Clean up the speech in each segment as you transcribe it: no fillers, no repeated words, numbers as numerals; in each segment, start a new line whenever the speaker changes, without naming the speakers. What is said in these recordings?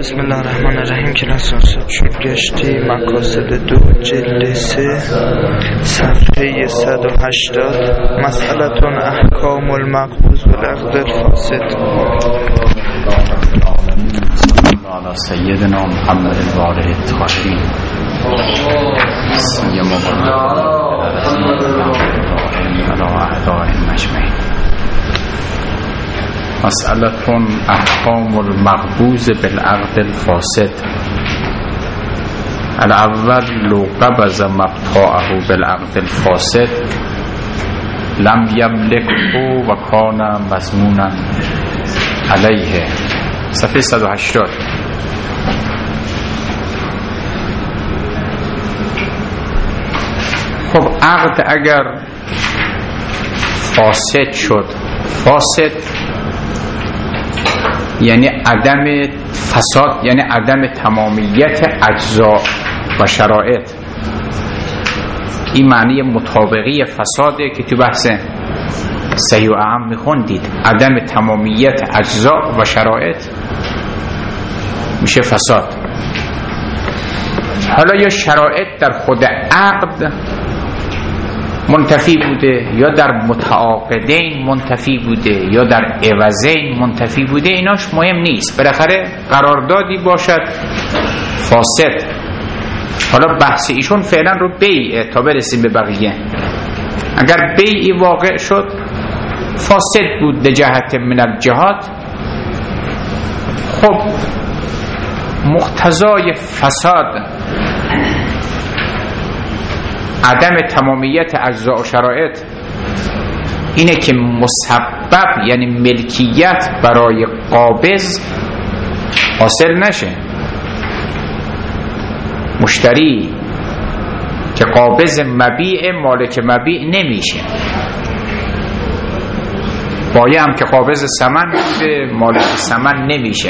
بسم الله الرحمن الرحیم. کلاس شد گشتی مقاصد 2 جلد 3 صفحه 180 مسئلتون احکام المقبوض بالعقد الفاسد.
على سيدنا محمد وآله الطاهرين سيما على أعدائهم أجمعين. مسألة أحكام المقبوض بالعقد الفاسد. الأول لو قبض مبتاعه بالعقد الفاسد لم يملكه وكان مضمونا عليه. صفحه 180. خب عقد اگر فاسد شد، فاسد یعنی عدم فساد، یعنی عدم تمامیت اجزا و شرایط. این معنی مطابقی فساده که تو بحث صحیح و اعم میخوندید. عدم تمامیت اجزا و شرایط میشه فساد. حالا یا شرایط در خود عقد منتفی بوده، یا در متعاقدین منتفی بوده، یا در عوضین منتفی بوده، ایناش مهم نیست. بالاخره قراردادی باشد فاسد. حالا بحث ایشون فعلا رو بیع تا برسیم به بقیه. اگر بیعی واقع شد فاسد بود به جهت من الجهات، خب مقتضای فساد عدم تمامیت اجزا و شرایط اینه که مسبب یعنی ملکیت برای قابض حاصل نشه. مشتری که قابض مبیع مالک مبیع نمیشه. بایع هم که قابض ثمن بوده مالک ثمن نمیشه.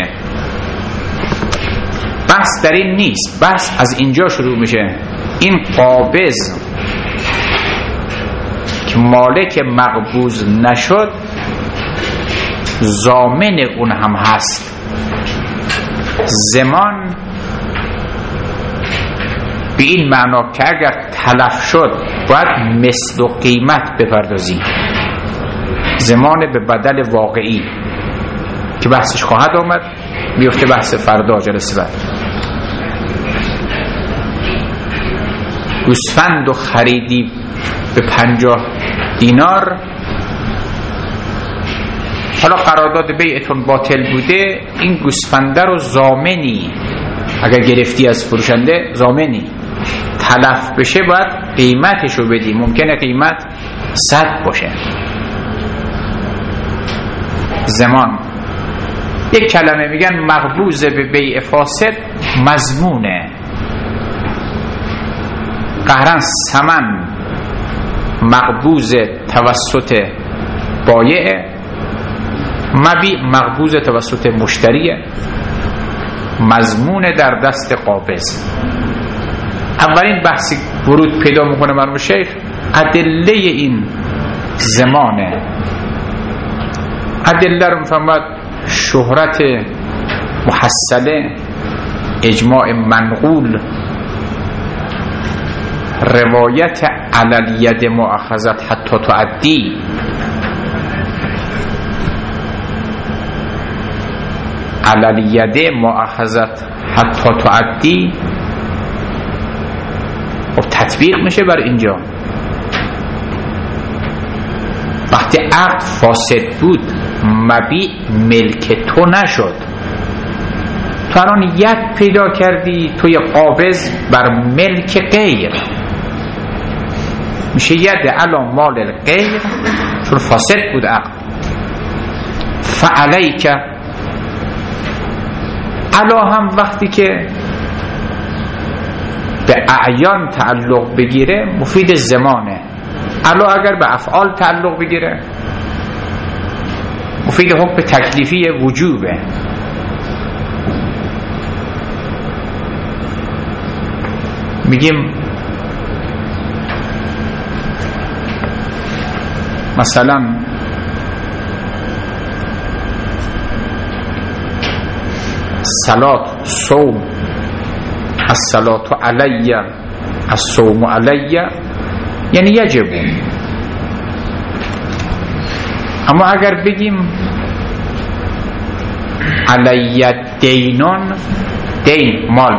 بحث در این نیست. بحث از اینجا شروع میشه. این قابض که مالک مقبوض نشد ضامن اون هم هست. زمان به این معنا که اگر تلف شد باید مثل و قیمت بپردازی. زمان به بدل واقعی که بحثش خواهد آمد، میفته بحث فردا جلسه بعد. گوسفند و خریدی به 50 دینار، حالا قرارداد بیعتون باطل بوده، این گوسفنده رو ضامنی اگر گرفتی از فروشنده، ضامنی تلف بشه باید قیمتش رو بدی. ممکنه قیمت 100 باشه. زمان یک کلمه میگن مقبوض به بیع فاسد مضمونه. قهرن ثمن مقبوض توسط بایع، مبیع مقبوض توسط مشتریه، مضمون در دست قابض. اولین بحثی ورود پیدا میکنه مرحوم شیخ ادله این زمانه. ادله رو میفهمد شهرت محصله، اجماع منقول، روایت علی ید مؤاخذت حتی تعدی، علی ید مؤاخذت حتی تعدی و تطبیق میشه بر اینجا. وقتی عقد فاسد بود مبیع ملک تو نشد، تو الان ید پیدا کردی توی قابض بر ملک غیر، میشه ید علی مال الغیر چون فاسد بود عقد. فعلیک علا هم وقتی که به اعیان تعلق بگیره مفید زمانه. علا اگر به افعال تعلق بگیره مفید حکم تکلیفی وجوبه. میگیم مثلا الصلاة صوم، الصلاة علی الصوم علی، یعنی یجب. اما اگر بگیم علی دینون، دین مال،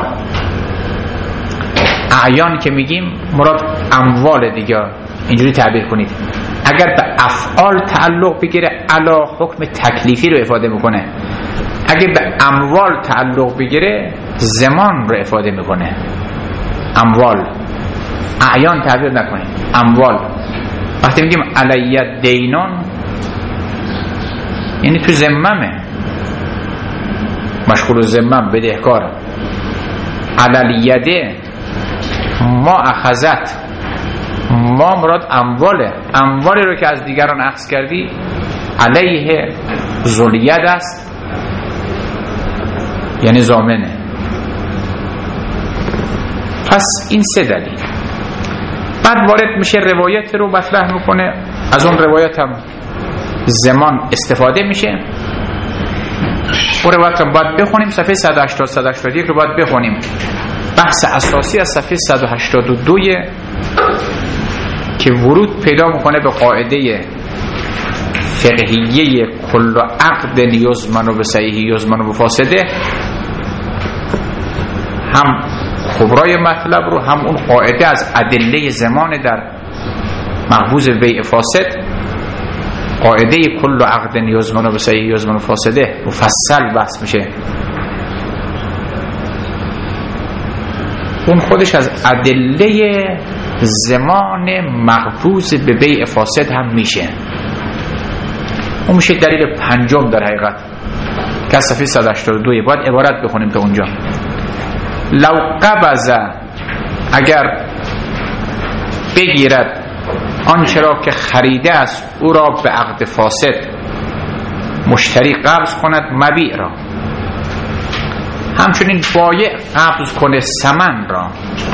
اعیان که میگیم مراد اموال دیگه، اینجوری تعبیر کنید. اگر به افعال تعلق بگیره علا حکم تکلیفی رو افاده میکنه، اگر به اموال تعلق بگیره زمان رو افاده میکنه. اموال، اعیان تعبیر نکنید، اموال. وقتی میگیم علی دینون یعنی تو ذممه، مشغول ذمم، بدهکارم. علی یده ما اخذت، ما مراد امواله، اموالی رو که از دیگران اخذ کردی علیه ذوالید است، یعنی ضامنه. پس این سه دلیل. بعد وارد میشه روایت رو مطرح میکنه، از اون روایت هم زمان استفاده میشه. اون روایت رو باید بخونیم، صفحه 180-181 رو باید بخونیم. بحث اساسی از صفحه 182 که ورود پیدا میکنه به قاعده فقهیه کل عقد یضمن و صحیح یضمن و فاسده، هم خبرای مطلب رو، هم اون قاعده از ادله زمان در مقبوض بیع فاسد، قاعده کل عقد یضمن و صحیح یضمن و فاسده مفصل بحث میشه. اون خودش از ادله زمان مقبوض به بیع فاسد هم میشه. اون میشه دلیل پنجم در حقیقت که از صفحه 182 باید عبارت بخونیم به اونجا. لو قبض، اگر بگیرد آنچه را که خریده است او را به عقد فاسد، مشتری قبض کند مبیع را، همچنین بایع قبض کنه ثمن را،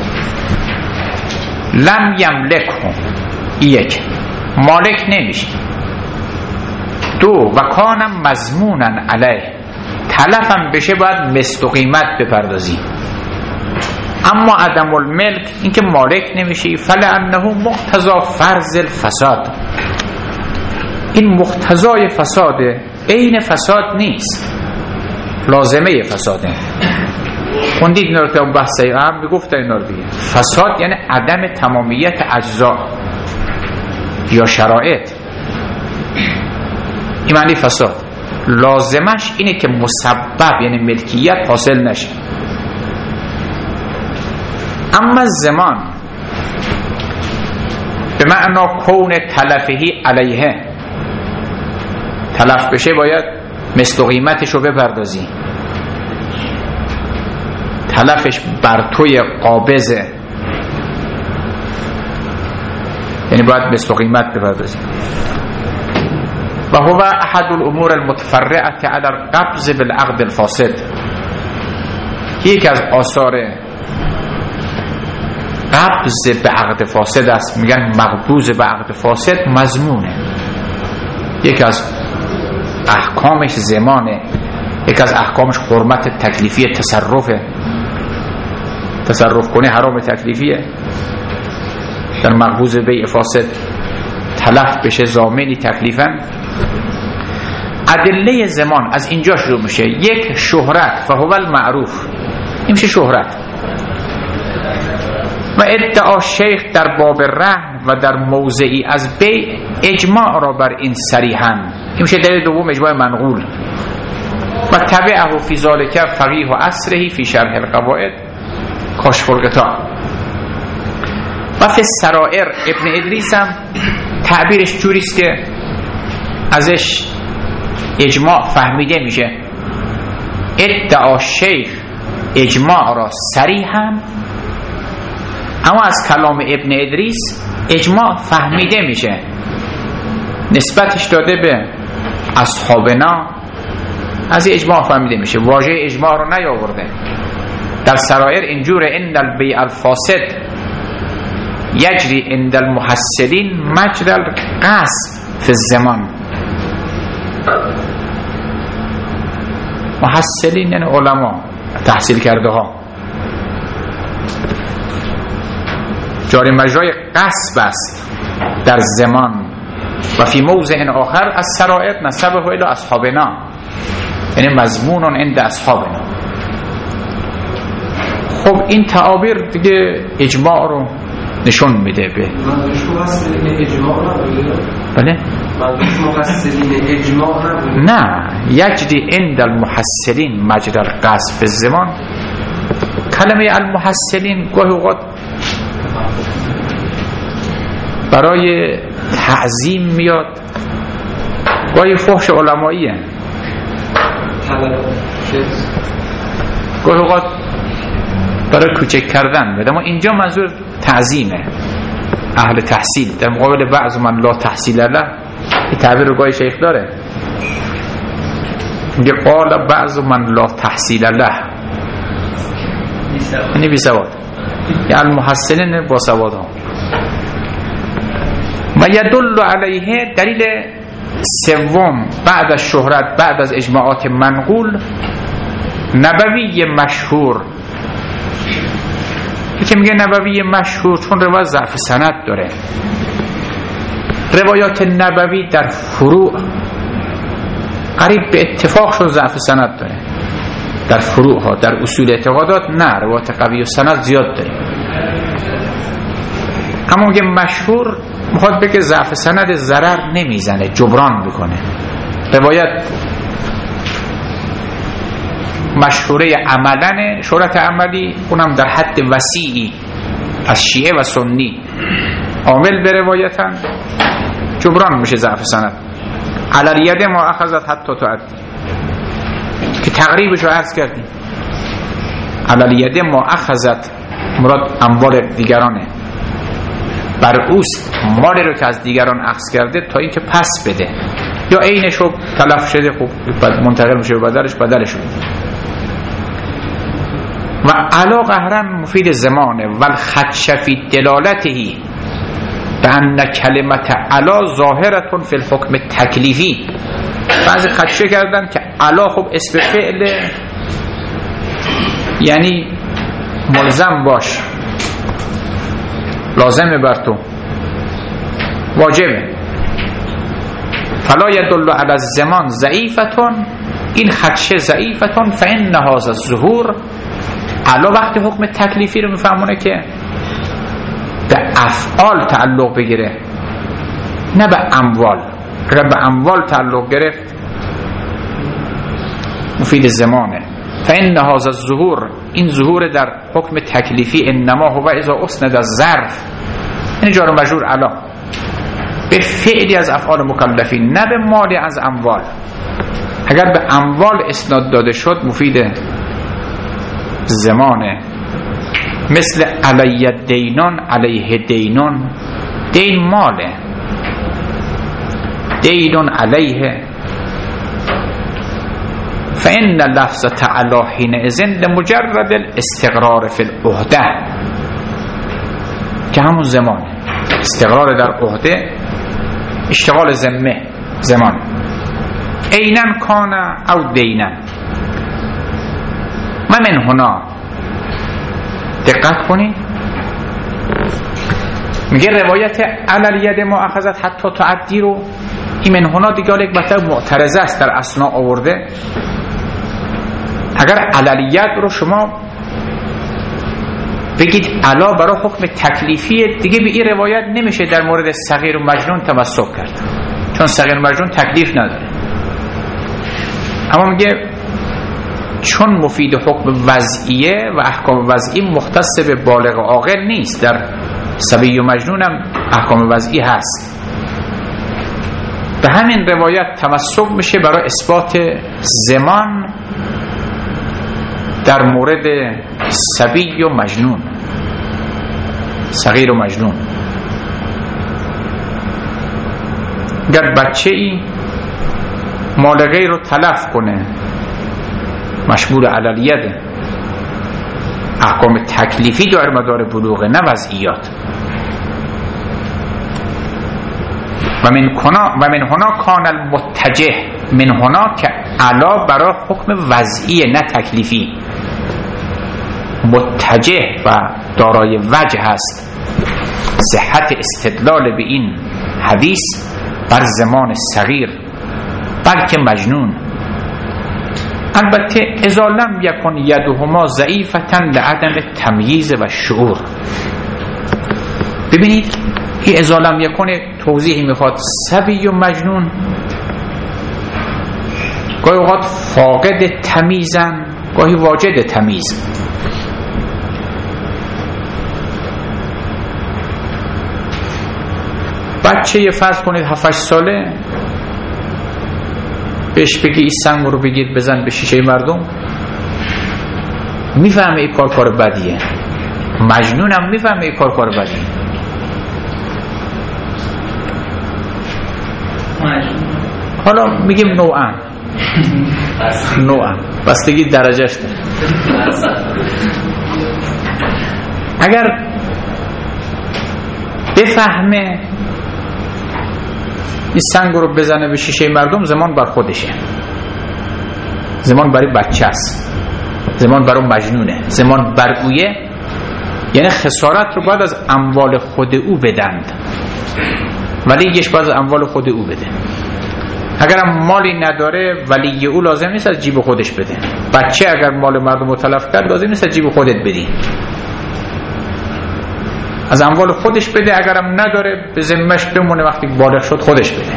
لم یملکه، یک مالک نمیشه. دو و کانم مضمونن علیه، تلفم بشه باید مثل و قیمت بپردازی. اما عدم الملک، اینکه مالک نمیشی، فلانه مقتضا فرض الفساد، این مقتضای فساده، عین فساد نیست، لازمه فساده. خوندید اینا رو تا اون بحثی هم میگفت اینا رو دیگه. فساد یعنی عدم تمامیت اجزا یا شرایط، این معنی فساد. لازمش اینه که مسبب یعنی ملکیت حاصل نشه. اما زمان به معنا کون تلفهی علیه، تلف بشه باید مثل قیمتش رو بپردازی، تلفش بر توی قابضه، یعنی باید مثل قیمت بپردازی. و هو احد الامور المتفرعه علی القبض بالعقد الفاسد، یکی از آثار قبض به عقد فاسد است، میگن مقبوض به عقد فاسد مضمونه، یکی از احکامش زمانه، یکی از احکامش حرمت تکلیفی تصرفه، تصرف کنه حرام تکلیفیه. در مقبوض بیع فاسد تلف بشه ضامنی تکلیفا. ادله زمان از اینجا شروع میشه. یک شهرت، فهو المعروف، این میشه شهرت. و ادعا شیخ در باب رهن و در موضعی از بیع اجماع را بر این صریحاً، این میشه دلیل دوم، اجماع منقول. و تبعه فی ذالک فقیه و عصره فی شرح القواعد کاشف القطاع. و فی السرائر ابن ادریس هم تعبیرش جوریست که ازش اجماع فهمیده میشه. ادعا شیخ اجماع را صریحاً، اما از کلام ابن ادریس اجماع فهمیده میشه، نسبتش داده به اصحابنا، از اجماع فهمیده میشه، واژه اجماع رو نیاورده. در سرایر اینجوره ان البیع الفاسد یجری عند المحسدین مجرى القصد فی الزمان. محصلین یعنی علما، تحصیل کرده ها. جاری مجرای قصب است در زمان و فی موضع آخر از سرائر نسبه الی اصحابنا، یعنی مضمون عند اصحابنا. خب این تعابیر دیگه اجماع رو نشون میده. به
منظورش محصلین اجماع نبوده؟
بله؟
منظورش محصلین اجماع نبوده؟
نه، یجری عند المحصلین مجرى القصب فی الزمان. کلمه المحصلین گاهی اوقات برای تعظیم میاد، گاهی فحش علماییه، گاهی اوقات برای کوچک کردن بده. اما اینجا منظور تعظیمه اهل تحصیل در مقابل بعض من لا تحصیل له. این تعبیر رو گاهی شیخ داره، میگه قال بعض من لا تحصیل له، یعنی بی سواد، یعنی المحصلین با سواد ها. و یدل علیه، دلیل سوم بعد از شهرت، بعد از اجماعات منقول، نبوی مشهور. که میگه نبوی مشهور چون روایت ضعف سند داره. روایات نبوی در فروع قریب به اتفاق شد ضعف سند داره. در فروع ها، در اصول اعتقادات نه، روایات قوی و سند زیاد داره. اما میگه مشهور میخواد بگه ضعف سند ضرر نمیزنه، جبران میکنه. روایت مشهوره عملن، شهرت عملی اونم در حد وسیعی از شیعه و سنی عامل به روایتن، جبران میشه ضعف سند. علی ید ما اخذت حتی تعدی که تقریبش رو عرض کردیم. علی ید ما اخذت مراد اموال دیگرانه، بر اوست مالی رو که از دیگران اخذ کرده تا اینکه پس بده، یا عینش رو تلف شده خب منتقل میشه بدلش رو. و علا قهرن مفید زمانه والخدش فی دلالتهی بأن کلمت علا ظاهرتون فی الحکم تکلیفی. بعضی خدشه کردن که علا خب اسم فعل، یعنی ملزم باش، لازمه بر تو، واجبه. فلا یدل علی الزمان ضعیفتون، این خدشه ضعیفتون فإن هذا الظهور. علا وقتی حکم تکلیفی رو میفهمونه که به افعال تعلق بگیره نه به اموال. اگر به اموال تعلق گرفت مفید زمانه. فإن هذا الظهور، این ظهور در حکم تکلیفی انما هو اذا اسند الظرف، یعنی جار و مجرور علا به فعلی از افعال مکلفین نه به مالی از اموال. اگر به اموال اسناد داده شد مفید زمانه، مثل علی دینان علیه دینان، دین ماله، دینان علیه. فإن لفظ تعالی حینئذ لمجرد الاستقرار فی العهده، که همون زمانه، استقرار در عهده، اشتغال ذمه، زمان. عینن کان او دینن. من هنا دقت کنید، میگه روایت علی ید ما اخذت حتی تعدی رو، این من هنا دیگه یک مطلب معترضه است در اسنا آورده. اگر علی ید رو شما بگید علا برای حکم تکلیفی، دیگه به این روایت نمیشه در مورد صغیر و مجنون تمسک کرد، چون صغیر و مجنون تکلیف نداره. اما میگه چون مفید حکم وضعیه و احکام وضعی مختص به بالغ عاقل نیست، در صبی و مجنون هم احکام وضعی هست. به همین روایت تمسک میشه برای اثبات زمان در مورد صبی و مجنون، صغیر و مجنون. اگر بچه ای مال غیر رو تلف کنه مشمول علیه، احکام تکلیفی داره مدار بلوغه نه وضعیات. و من هنا کان المتجه، من هنا که علا برای حکم وضعی نه تکلیفی متجه و دارای وجه هست صحت استدلال به این حدیث بر زمان صغیر بلکه مجنون. البته اذا لم یکن یدهما ضعیفة لعدم تمییز و شعور. ببینید این اذا لم یکن توضیحی میخواد. صبی و مجنون گاهی اوقات فاقد تمیزن، گاهی واجد تمیز. بچه یه فرض کنید 7-8 ساله بهش بگی این سنگ رو بگیر بزن به شیشه مردم، میفهمه این کار بدیه. مجنونم میفهمه این کار بدیه. حالا میگیم نوعا بستگی درجهش داره. اگر بفهمه این سنگ رو بزنه به شیشه مردم، زمان بر خودشه، زمان برای بچه است، زمان برای مجنونه، زمان بر اویه. یعنی خسارت رو باید از اموال خود او بدند، ولی یش باید از اموال خود او بده. اگر مالی نداره ولی او لازم نیست از جیب خودش بده. بچه اگر مال مردم رو تلف کرد لازم نیست از جیب خودت بدی، از اموال خودش بده. اگرم نداره به ذمه‌اش بمونه، وقتی بالغ شد خودش بده.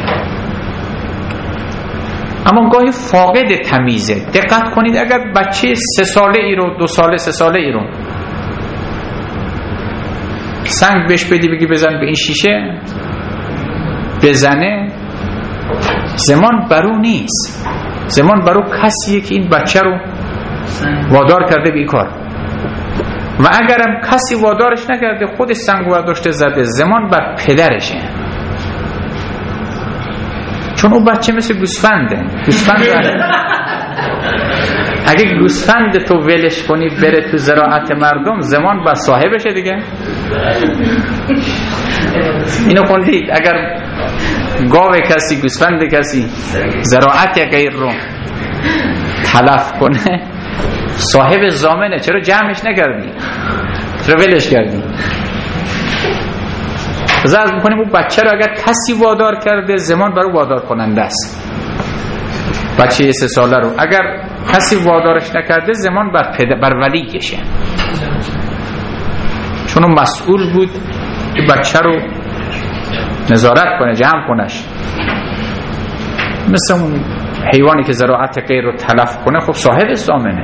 اما گاهی فاقد تمیزه. دقت کنید اگر بچه 3 ساله ای رو 2 ساله 3 ساله ای رو سنگ بهش بدی بگی بزن به این شیشه، بزنه، زمان برو نیست، زمان برو کسیه که این بچه رو وادار کرده به این کار. و اگرم کسی وادارش نکرده خودش سنگ برداشته زده، زمان بر پدرشه. چون اون بچه مثل گوسفنده. اگه گوسفند تو ولش کنی بره تو زراعت مردم، زمان بر صاحبشه دیگه. اینو خوندید؟ اگر گاو کسی، گوسفند کسی زراعت غیر رو تلف کنه، صاحب ضامنه. چرا جمعش نکردی؟ چرا ولش کردی؟ بذار میکنیم اون بچه رو اگر کسی وادار کرده، زمان برای وادار کننده است. بچه 3 ساله رو اگر کسی وادارش نکرده، زمان بر ولیشه، چون اون مسئول بود که بچه رو نظارت کنه، جمع کنش. مثل اون حیوانی که زراعت غیر رو تلف کنه، خب صاحب ضامنه.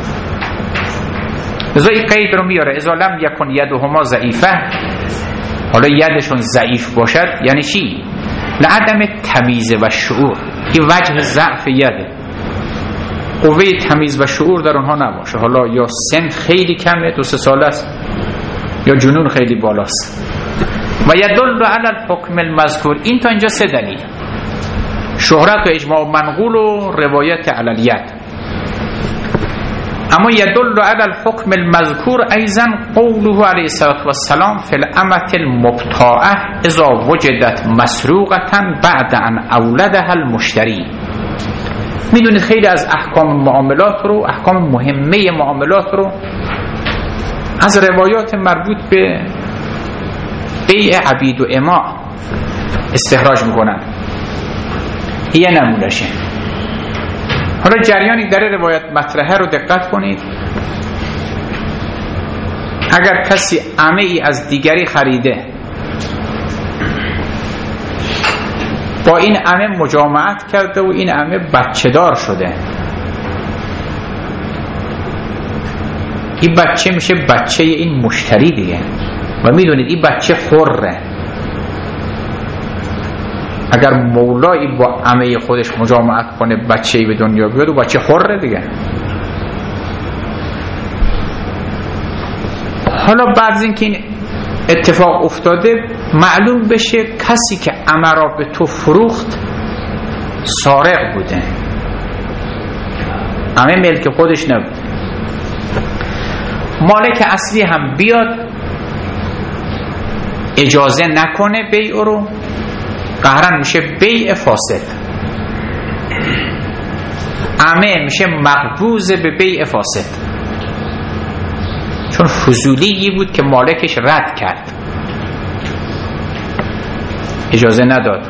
ازا این قید رو میاره اذا لم یکن یدهما ضعیفه. حالا یدشون ضعیف باشد یعنی چی؟ لعدم تمیز و شعور. این وجه ضعف یده، قوه تمیز و شعور در اونها نباشه. حالا یا سن خیلی کمه 2-3 ساله است، یا جنون خیلی بالاست. و یدل علی الحکم المذکور. این تا اینجا 3 دلیل: شهرت و اجماع منقول و روایت علی الید. اما یدل علی الحکم المذکور ایضا قوله علیه السلام فی الامة المبتاعه اذا وجدت مسروقه بعد ان اولدها المشتری. میدونید خیلی از احکام معاملات رو، احکام مهمه معاملات رو از روایات مربوط به بیع عبید و اماء استخراج میکنن. یه نمونهشه. حالا جریانی در روایت مطرحه رو دقت کنید. اگر کسی عمه ای از دیگری خریده، با این عمه مجامعت کرده و این عمه بچه دار شده، این بچه میشه بچه این مشتری دیگه. و میدونید این بچه خوره. اگر مولایی با عمه خودش مجامعت کنه بچه‌ای به دنیا بیاد، و بچه خوره دیگه. حالا بعد از اینکه این اتفاق افتاده، معلوم بشه کسی که عمه را به تو فروخت سارق بوده، عمه ملک خودش نبود. مالک اصلی هم بیاد اجازه نکنه بیع رو، قهرن میشه بیع فاسد. عمه میشه مقبوض به بیع فاسد، چون فضولیی بود که مالکش رد کرد، اجازه نداد.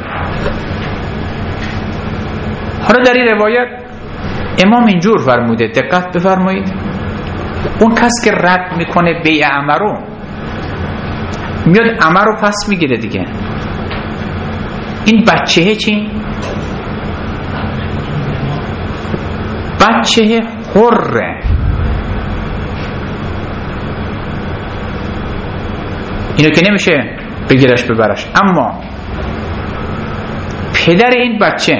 حالا در این روایت امام اینجور فرموده، دقت بفرمایید، اون کس که رد میکنه بیع عمه رو میاد عمه رو پس میگیره دیگه. این بچه چی؟ بچه حره، اینو که نمیشه بگیرش ببرش. اما پدر این بچه،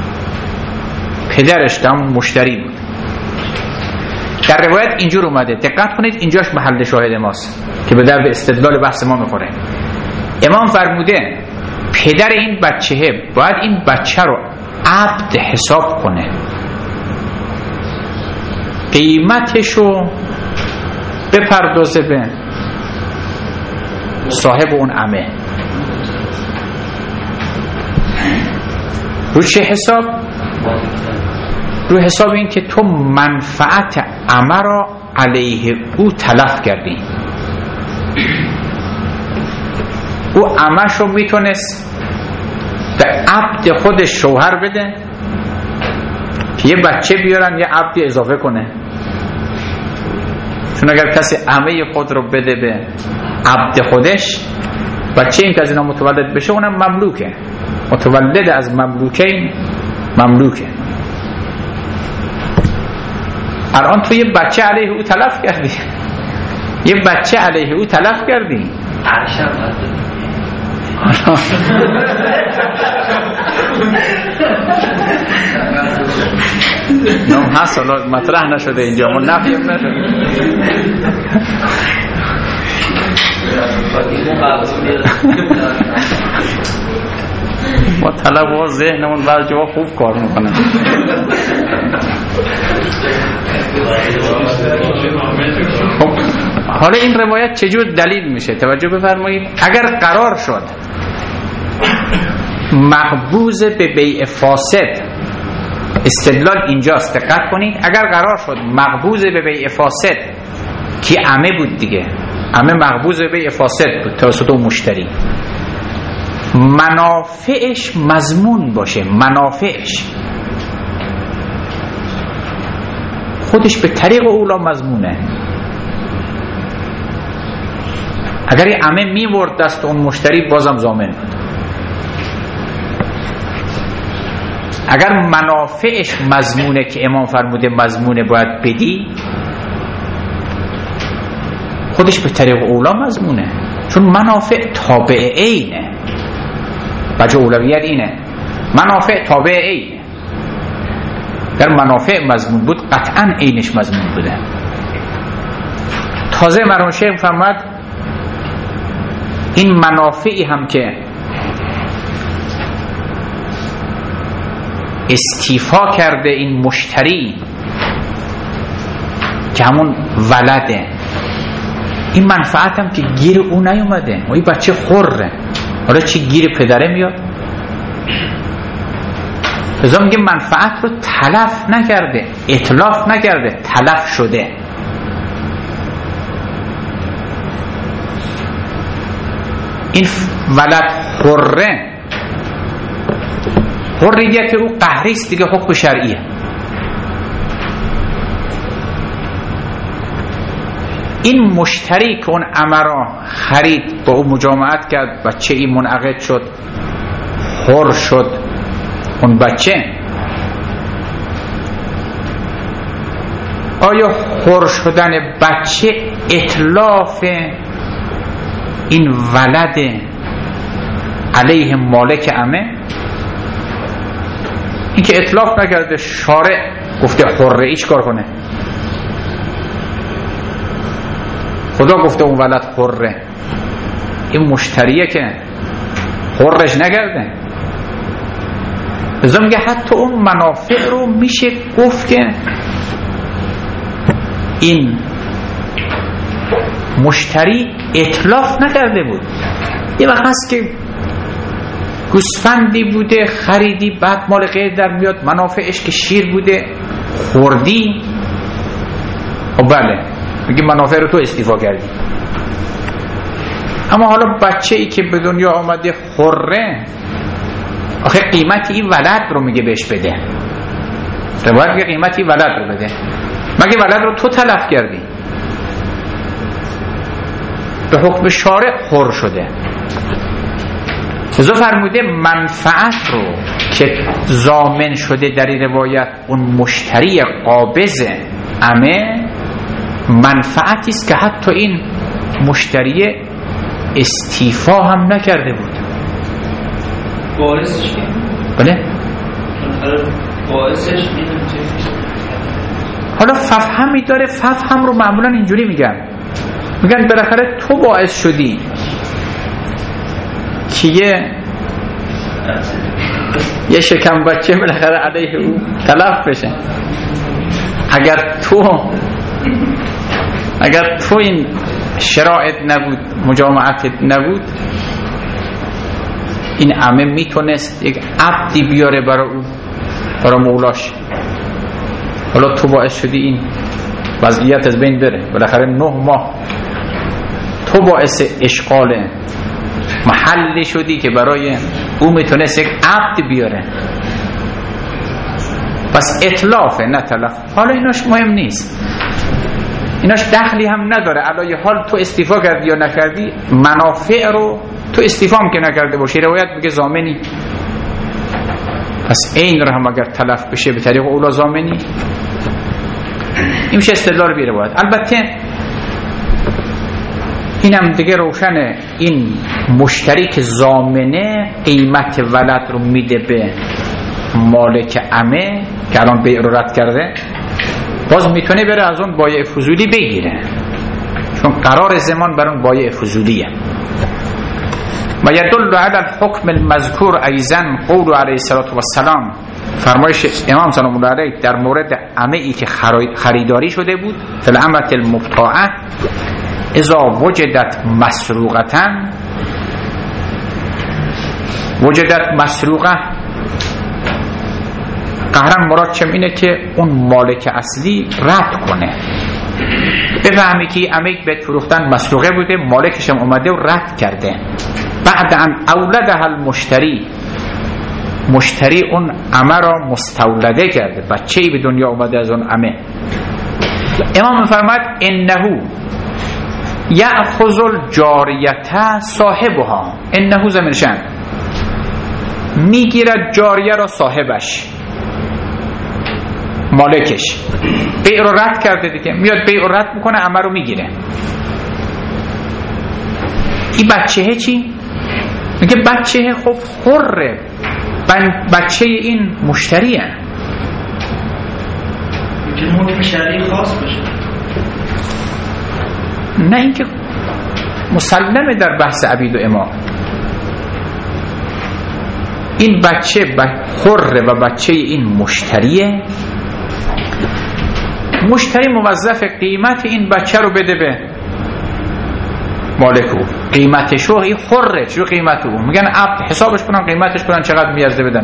پدرش دام مشتری بود. در روایت اینجور اومده، دقت کنید اینجاش محل شاهد ماست که به درد استدلال بحث ما میخوره. امام فرموده پدر این بچه باید این بچه رو عبد حساب کنه، قیمتشو بپردازه به صاحب اون عمه. رو چه حساب؟ رو حساب این که تو منفعت عمه را علیه او تلف کردی. او عمه شو میتونست به عبد خودش شوهر بده که یه بچه بیارن یه عبدی اضافه کنه، چون اگر کسی عمه خود رو بده به عبد خودش، بچه این که از اینا متولد بشه اونم مملوکه، متولد از مملوکین مملوکه. الان تو یه بچه علیه او تلف کردی، یه بچه علیه او تلف کردی. نام هست حالا مطرح نشده اینجا، ما نفیم نشده. ما طلب و ذهنمون بعض جواب خوب کار میکنه. حالا این روایت چجور دلیل میشه؟ توجه بفرمایید. اگر قرار شد مقبوض به بیع فاسد، استدلال اینجاست، دقت کنید، اگر قرار شد مقبوض به بیع فاسد که عمه بود دیگه، عمه مقبوض به بیع فاسد بود توسط اون مشتری، منافعش مضمون باشه، منافعش خودش به طریق اولا مضمونه. اگر این عمه میورد دست اون مشتری بازم ضامن بود. اگر منافعش مضمونه که امام فرموده مضمونه باید بدی، خودش به طریق اولا مضمونه، چون منافع تابع عینه. بچه اولویت اینه، منافع تابع عینه. اگر منافع مضمون بود قطعا عینش مضمون بوده. تازه مرحوم شیخ فرمود این منافعی هم که استیفا کرده این مشتری که همون ولده، این منفعت هم که گیر او نیومده، این بچه خوره، حالا چی گیر پدره میاد؟ ازا میگه منفعت رو تلف نکرده، اتلاف نکرده، تلف شده. این ولد حره، حریت او قهریست دیگه، حکم شرعیه. این مشتری که اون عمه را خرید، با او مجامعت کرد، بچه ای منعقد شد، حر شد اون بچه، آیا حر شدن بچه اتلاف این ولد علیه مالک عمه؟ این که اتلاف نکرده، شارع گفته حره، ایچ کار کنه؟ خدا گفته اون ولد حره، این مشتریه که حرش نکرده. ازا میگه حتی اون منافع رو میشه گفت که این مشتری اتلاف نکرده بود. یه وقت هست که گوسفندی بوده خریدی، بعد مال غیر در میاد، منافعش که شیر بوده خوردی بله میگه منافع رو تو استیفا کردی. اما حالا بچه ای که به دنیا آمده خوره، آخه قیمت این ولد رو میگه بهش بده. روایت میگه قیمت این ولد رو بده. مگه ولد رو تو تلف کردی؟ به حکم شارع خور شده. ازا فرموده منفعت رو که ضامن شده در این روایت اون مشتری قابض عمه، منفعتی است که حتی این مشتری استیفا هم نکرده بود.
باعثش چیه؟
بله؟
باعثش میدونم چیه؟
حالا ففهمی داره. ففهم رو معمولا اینجوری میگن بالاخره تو باعث شدی که یه شکم بچه بالاخره علیه او تلف بشه. اگر تو این شرایط نبود، مجامعت نبود، این عمه میتونست یک عبدی بیاره برای مولاش. حالا تو باعث شدی این وضعیت از بین بره. بالاخره 9 ماه تو باعث اشغال محلی شدی که برای او میتونست یک عبد بیاره. پس اتلافه نه تلف. حالا ایناش مهم نیست، ایناش دخلی هم نداره. علای حال تو استیفا کردی یا نکردی، منافع رو تو استیفا هم که نکرده باشی روایت میگه ضامنی. پس این رو هم اگر تلف بشه به طریق اولا ضامنی، این میشه استدلال بی روایت. البته اینم دیگه روشنه، این مشتری که ضامنه قیمت ولد رو میده به مالک عمه که الان بیع رو رد کرده، باز میتونه بره از اون بایع فضولی بگیره، چون قرار زمان بر اون بایع فضولیه. و یدل علی الحکم المذکور ایضا قول علیه السلام، فرمایش امام سلام الله علیه در مورد عمه ای که خریداری شده بود، فی العمة المبتاعه اذا وجدت مسروقتن. وجدت مسروقه قهرم مراد چم اینه که اون مالک اصلی رد کنه، بفهمی که عمه به فروختن مسروقه بوده، مالکش هم اومده و رد کرده. بعد ان اولدها المشتری، مشتری اون عمه را مستولده کرده، بچه‌ای به دنیا اومده از اون عمه. امام فرماد انه یأخذ الجاریه صاحبها. انه زمینشن میگیرد جاریه را صاحبش، مالکش. بیع رو رد کرده دیگه، میاد بیع رو رد میکنه، عمه رو میگیره. این بچهه چی؟ میگه بچهه خب حره، بچه این مشتریه.
میگه حکم شرعی خاص باشه،
نه اینکه مسلمه در بحث عبید و امام. این بچه حره و بچه این مشتریه. مشتری موظف قیمت این بچه رو بده به مالک او. قیمتشو این حره، چه قیمت او؟ میگن عبد حسابش کنن، قیمتش کنن، چقدر میارزه بدن.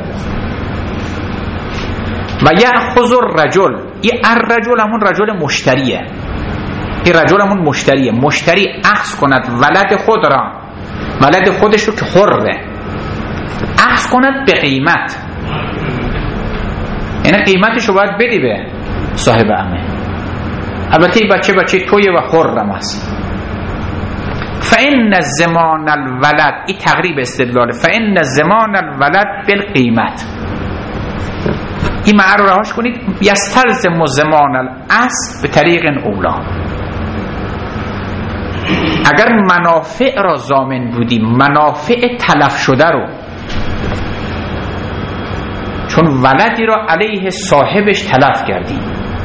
و یأخذ الرجل، این الرجل همون رجل مشتریه. این رجل همون مشتریه. مشتری اخذ کند ولد خود را، ولد خودش رو که حره، اخذ کند به قیمت، یعنی قیمتش رو باید بدی به صاحب عمه. البته این بچه تویه و حرم است. فإن زمان الولد، این تقریب استدلاله، فإن زمان الولد بالقیمت. این معنی رو رهاش کنید. یستلزم زمان الاصل به طریق اولا. اگر منافع را ضامن بودیم، منافع تلف شده رو، چون ولدی را علیه صاحبش تلف کردیم،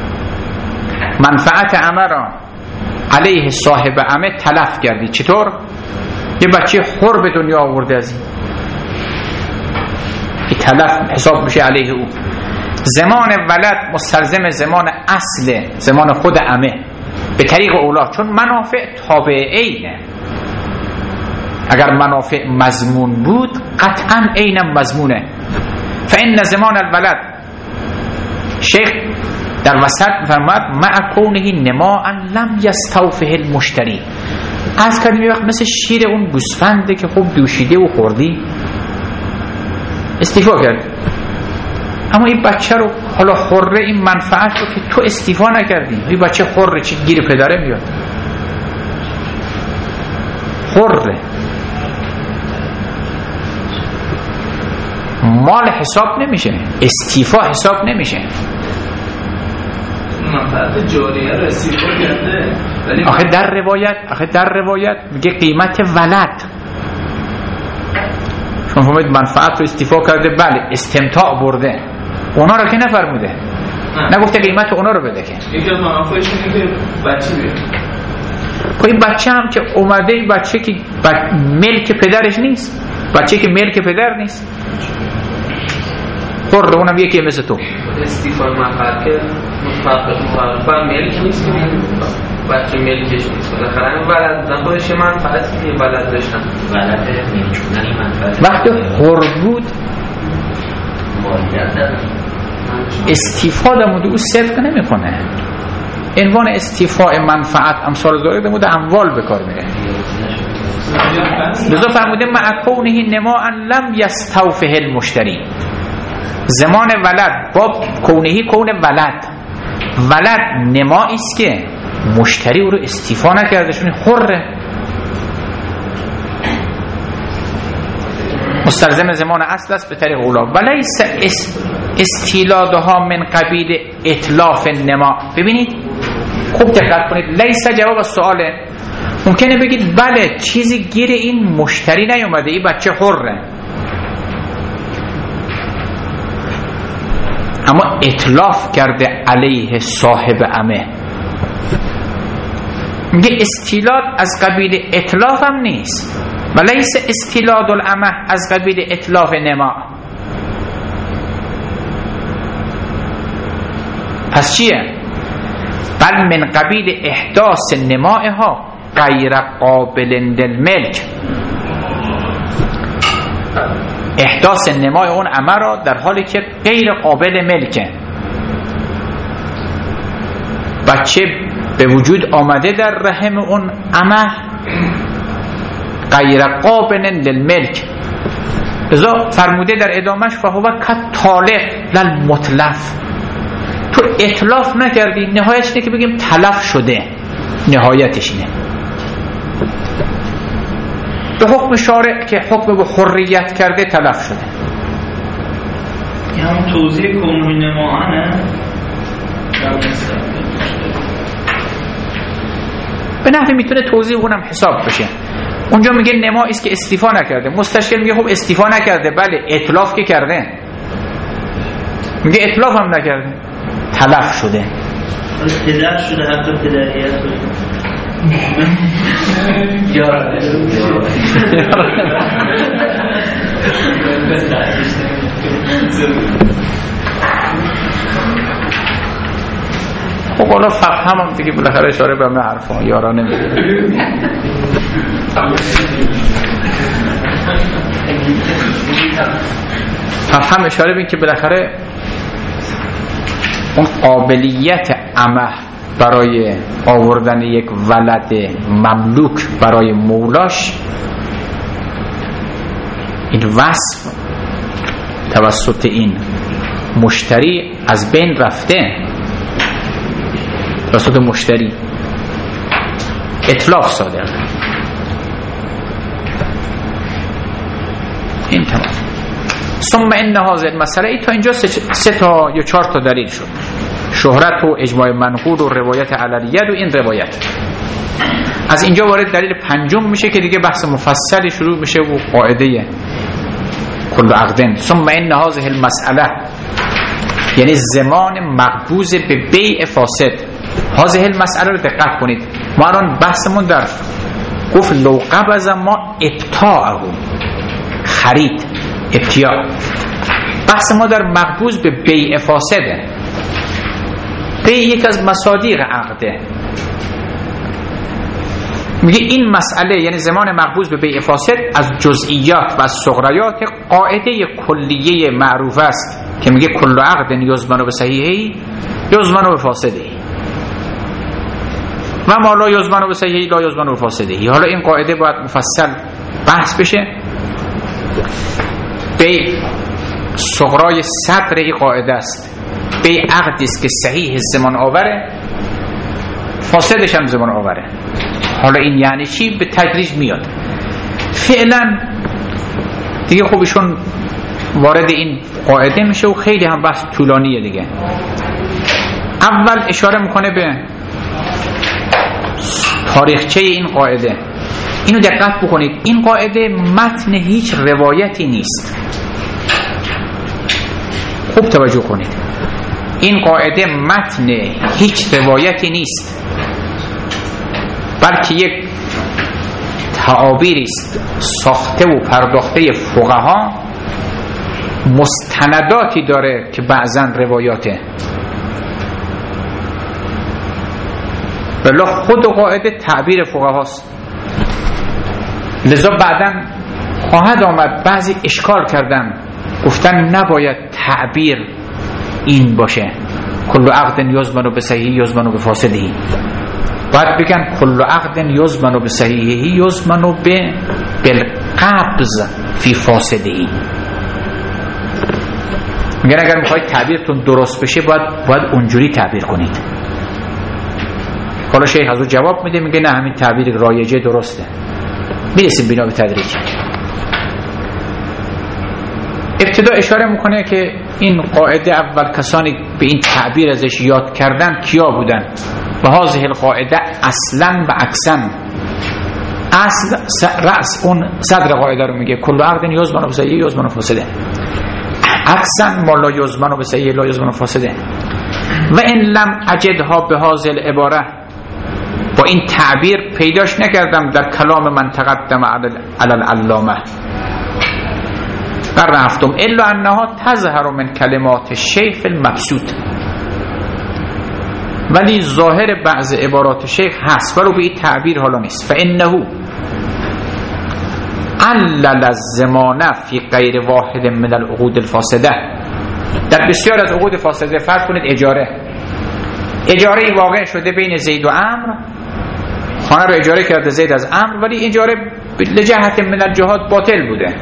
منفعت عمه را علیه صاحب عمه تلف کردی. چطور؟ یه بچه حر به دنیا آورده، از این تلف حساب میشه علیه او. زمان ولد مستلزم زمان اصل، زمان خود عمه به طریق اولا، چون منافع تابعینه. اگر منافع مضمون بود قطعا اینم مضمونه. فإن زمان الولد، شیخ در وسط فرمود مع کونه نماء لم یستوفه المشتری. از کردیم یه وقت مثل شیر اون گوسفنده که خوب دوشیده و خوردی استیفا کرد، اما این بچه رو حالا خوره این منفعت رو که تو استیفا نکردی، این بچه خوره چی گیر پدره میاد، خوره مال حساب نمیشه، استیفا حساب نمیشه.
منفعت جاریه رو استیفا کرده.
آخه در روایت میگه قیمت ولد، چون فهمید منفعت رو استیفا کرده، بله استمتاع برده، اونا رو که نفرموده، نگفته قیمت اونا رو بده که.
یکی از منافعش اینه که بچه بیاد.
این بچه هم که اومده، این بچه که ملک پدرش نیست، بچه که ملک پدر نیست، خورده اونم یکی مثل تو.
استیفا منفعت که متفق ملک نیست که بچه ملکش نیست، بالاخره همین ولد خودش منفعتی یه ولد داشتن، ولد نمیچونن منفعت.
وقتی خور بود استیفا در مورد او صدق نمی کنه، عنوان استیفاء منفعت امثال داره در مورد اموال به کار میره. لذا فرموده مع کونه نماء لم یستوفه المشتری. زمان ولد با کونهی کون ولد نمایی است که مشتری او رو استیفا نکرده، چون خوره، مستلزم زمان اصل است به طریق اولا. ولیس استیلادها من قبیل اتلاف نما. ببینید خوب دقت کنید، لیس جواب از سواله. ممکنه بگید بله چیزی گیر این مشتری نیومده، این بچه حره، اما اتلاف کرده علیه صاحب امه. میگه استیلاد از قبیل اتلاف هم نیست، ولیس استیلاد الامه از قبیل اتلاف نما. پس چیه؟ بل من قبیل احداث نمائها غیر قابل للملک. احداث نمای اون امه را در حالی که غیر قابل ملکه. بچه به وجود آمده در رحم اون امه غیر قابل للملک. لذا فرموده در ادامش فهو کالطالق للمتلف. تو اتلاف نکردی، نهایتش اینه که بگیم تلف شده، نهایتش اینه. به حکم شارع که حکم به حریت کرده تلف شده.
یه همون توضیح کنونی نماانه.
به نحوی میتونه توضیح اونم حساب بشه. اونجا میگه نمایی است که استیفا نکرده، مستشکل میگه خب استیفا نکرده، بله اتلاف که کرده، میگه اتلاف هم نکرده، تلف شده.
پدر شده، حتی پدریت شده.
خب حالا فهم هم دیگه بالاخره اشاره به همه حرفا یارانه میده. فهم اشاره بین که بالاخره اون قابلیت امه برای آوردن یک ولد مملوک برای مولاش، این وصف توسط این مشتری از بین رفته، توسط مشتری اتلاف صادر. این تمام. ثم ان هذه المساله ای تا اینجا سه تا یا 4 تا دلیل شد، شهرت و اجماع منقول و روایت عللیت و این روایت. از اینجا وارد دلیل پنجم میشه که دیگه بحث مفصلی شروع میشه و قاعده کل عقدن. ثم ان هذه المساله یعنی زمان مقبوض به بیع فاسد. هذه المساله رو دقت کنید، ما الان بحثمون در گفت لو قبض ما ابتاعه، خرید، ابتیاع. بحث ما در مقبوض به بیع فاسده. بیع یک از مصادیق عقده. میگه این مسئله یعنی زمان مقبوض به بیع فاسد از جزئیات و از صغریات قاعده کلیه معروف است که میگه کل عقد یضمن به صحیحی یضمن بفاسده و ما لا یضمن بصحیحه لا یضمن بفاسده. حالا این قاعده باید مفصل بحث بشه. به صغرای صدر این قاعده است، به عقدی است که صحیح زمان آوره، فاسدش هم زمان آوره. حالا این یعنی چی؟ به تدریج میاد. فعلا دیگه خوبشون وارد این قاعده میشه و خیلی هم بحث طولانیه دیگه. اول اشاره میکنه به تاریخچه این قاعده. اینو دقت بکنید، این قاعده متن هیچ روایتی نیست. خوب توجه کنید، این قاعده متن هیچ روایتی نیست، بلکه یک تعابیری است ساخته و پرداخته فقها، مستنداتی داره که بعضا روایاته. بلا خود قاعده تعبیر فقهاست. لذا بعداً خواهد آمد بعضی اشکال کردن، گفتن نباید تعبیر این باشه کل عقد یضمن بصحیحه یضمن بفاسده، باید بگن کل عقد یضمن بصحیحه یضمن بالقبض فی فاسده. میگن اگر میخواید تعبیرتون درست بشه باید اونجوری تعبیر کنید. حالا شیخ از او جواب میده، میگه نه همین تعبیر رایجه درسته. میرسیم بنا به تدریج. ابتدا اشاره میکنه که این قاعده اول کسانی به این تعبیر ازش یاد کردن کیا بودن؟ به هذه القاعده اصلا و عکسن. اصل رأس اون صدر قاعده رو میگه کل عقد یضمن بصحیحه یضمن بفاسده، عکسن ما لا یضمن بصحیحه لا یضمن بفاسده. و ان لم اجدها به هذه العباره، با این تعبیر پیداش نکردم در کلام من تقدم علی العلامه در رفتم الا انها تظهر من کلمات شیخ المبسوط، ولی ظاهر بعض عبارات شیخ هست ولو به این تعبیر حالا نیست. فانه علل الزمانه فی غیر واحد من العقود الفاسده، در بسیار از عقود فاسده فرض کنید اجاره واقع شده بین زید و عمرو، خانه رو اجاره کرده زید از عمرو، ولی اجاره لجهت من الجهات باطل بوده.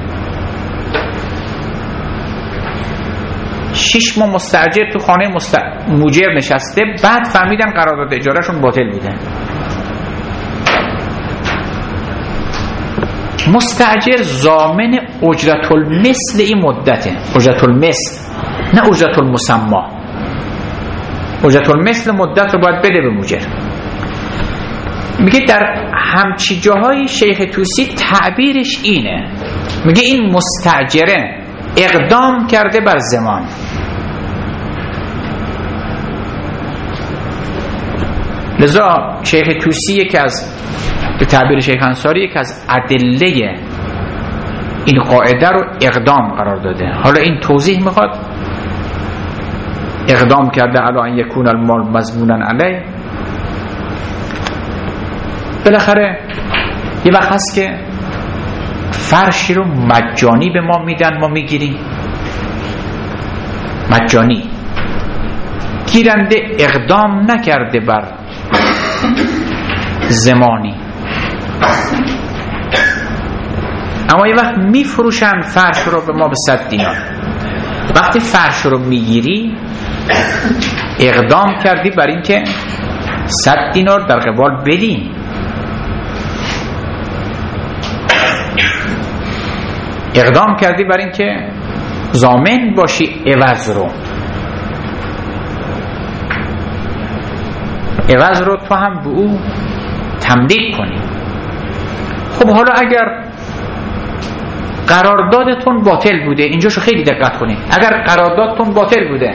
6 ماه مستاجر تو خانه موجر نشسته، بعد فهمیدن قرارداد اجارهشون باطل بوده. مستاجر ضامن اجرت المثل این مدته، اجرت المثل نه اجرت المسمى. اجرت المثل مدت رو باید بده به موجر. میگه در همچی جاهای شیخ طوسی تعبیرش اینه، میگه این مستاجره اقدام کرده بر زمان. لذا شیخ طوسی یکی از، به تعبیر شیخ انصاری، یکی از ادله این قاعده رو اقدام قرار داده. حالا این توضیح میخواد، اقدام کرده علی ان یکون المال مضمونا علیه. بالاخره یه وقت هست که فرشی رو مجانی به ما میدن، ما میگیریم مجانی، گیرنده اقدام نکرده بر زمانی. اما یه وقت میفروشن فرش رو به ما به 100 دینار. وقتی فرش رو میگیری اقدام کردی بر این که 100 دینار در قبال بدین. اقدام کردی بر این که ضامن باشی عوض رو. عوض رو تو هم به او تملیک کنی. خب حالا اگر قراردادتون باطل بوده، اینجاشو خیلی دقت کنید، اگر قراردادتون باطل بوده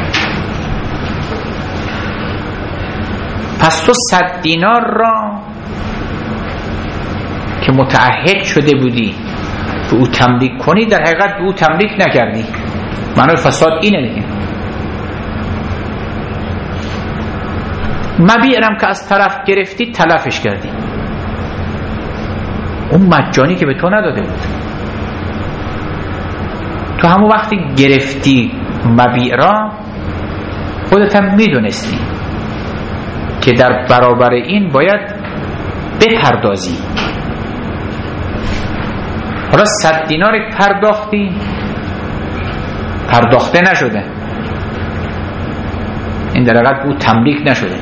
پس تو 100 دینار را که متعهد شده بودی به او تملیک کنی، در حقیقت به او تملیک نکردی. معنی فساد اینه دیگه. مبیعرم که از طرف گرفتی تلفش کردی، اون مجانی که به تو نداده بود. تو همون وقتی گرفتی مبیع را خودت هم میدونستی که در برابر این باید بپردازی. حالا 100 دینار پرداختی، پرداخته نشده، این در حقیقت بود تملیک نشده،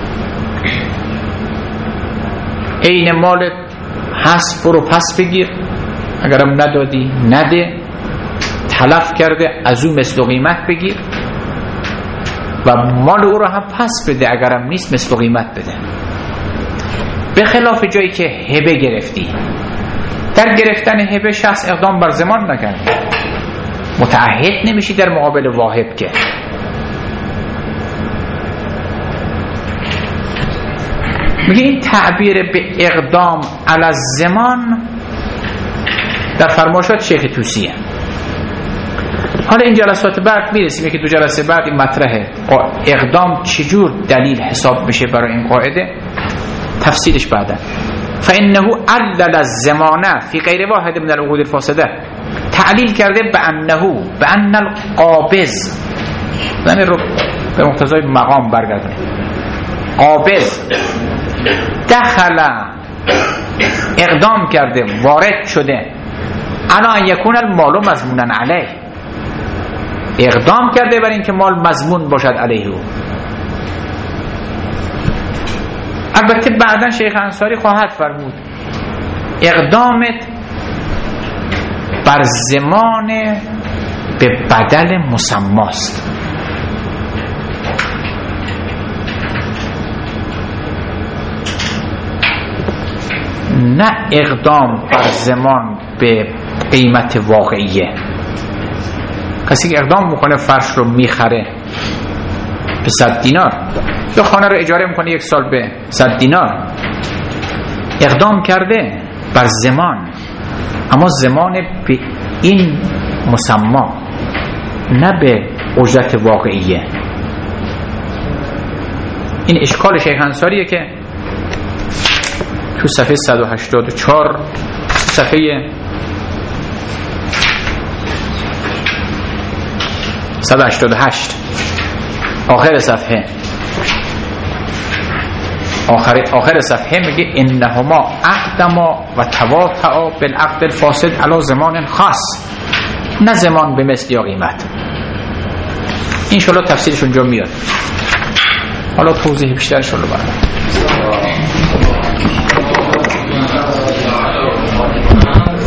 عین مالت هست، برو پس بگیر، اگرم ندادی نده، تلف کرده از اون مثل قیمت بگیر و مال او رو هم پس بده، اگرم نیست مثل قیمت بده. به خلاف جایی که هبه گرفتی، در گرفتن هبه شخص اقدام بر ضمان نکرد، متعهد نمیشی در مقابل واهب که. میگه این تعبیر به اقدام علی الضمان در فرمایشات شیخ طوسیه. حالا این جلسات بعد میرسیم که 2 جلسه بعد این مطرحه اقدام چجور دلیل حساب میشه برای این قاعده، تفصیلش بعدا. فانه علل الضمان فی غیر واحد من العقود الفاسده، تعلیل کرده به ان القابض، یعنی رو به مقتضای مقام برگردونه، قابض دخل اقدام کرده، وارد شده، انا ان یکون المال مضمونا علیه، اقدام کرده برای اینکه مال مضمون باشد علیه او. البته بعدا شیخ انصاری خواهد فرمود اقدامت بر زمان به بدل مسماست، نه اقدام بر زمان به قیمت واقعیه. کسی که اقدام میکنه فرش رو میخره به 100 دینار یا خانه رو اجاره میکنه 1 سال به 100 دینار، اقدام کرده بر زمان، اما زمان به این مسما، نه به اجرت واقعیه. این اشکال شیخ انصاریه که تو صفحه 184 صفحه 188 آخر صفحه، آخر صفحه میگه انهما عقدما و تواطعا بالعقد الفاسد علی زمان خاص، نه زمان به مثل یا قیمت. این شاءالله تفسیرش اونجا میاد، حالا توضیح بیشترش رو برام